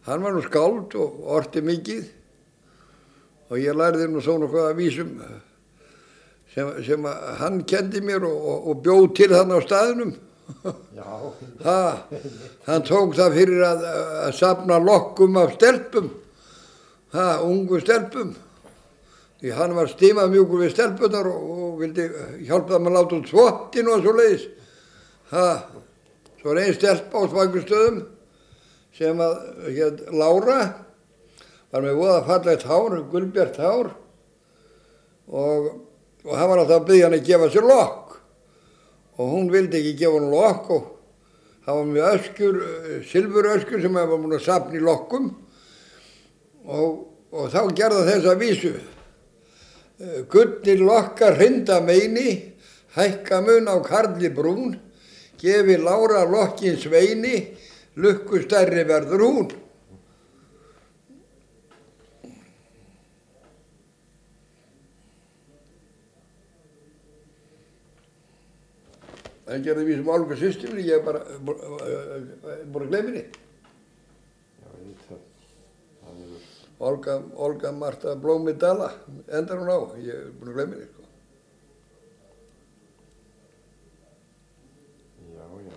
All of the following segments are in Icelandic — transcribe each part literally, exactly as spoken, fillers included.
Hann var nú skáld og orti mikið og ég lærði nú svo nokkuð af vísum sem, sem hann kendi mér og, og, og bjóð til hann á staðnum. Já. Ha, hann tók það fyrir að, að safna lokkum af stelpum, ha, ungu stelpum. Því hann var stimamjúkur við stelpunar og, og vildi hjálpa þeim að láta út þvottinn og svo leiðis. Ha, svo var ein stelpa á Svangurstöðum sem að hér Lára var með voða fallegt hár, gulbjart hár og, og hann var alltaf að biðja hann að gefa sér lokk og hún vildi ekki gefa hann lokk og hann var með öskjur, silfuröskjur sem hann var búin að safna í lokkum og, og þá gerði þessa vísu. Gullnir lokkar hrinda meini, hækka mun á karli brún, gefi Lára lokkin sveini, lukku stærri verður hún. Það gerði vísum Olga systir minni, ég er bara búin að gleyma henni. Já, ég veit það. Það er... Olga, Olga Marta Blómidala, endar hún á, ég er búin að gleyma henni. Sko. Já, já.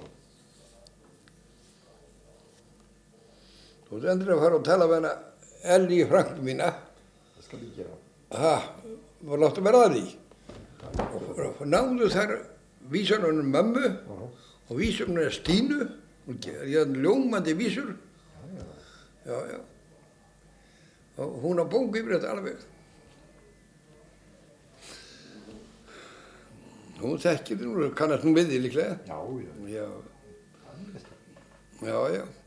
Þú ert endur að fara og tala við hana Elli frænku mína. Það skal ég gera. Ha, var látt að vera að því. Og, og náðu þær vísunum mömmu uh-huh. og vísunum Stínu. Ég hafði ljómandi vísur. Já, já. Já, já. Og hún á bók yfir þetta alveg. Hún þekkir því, kannast nú við því líklega. Já, já. Já, já. já.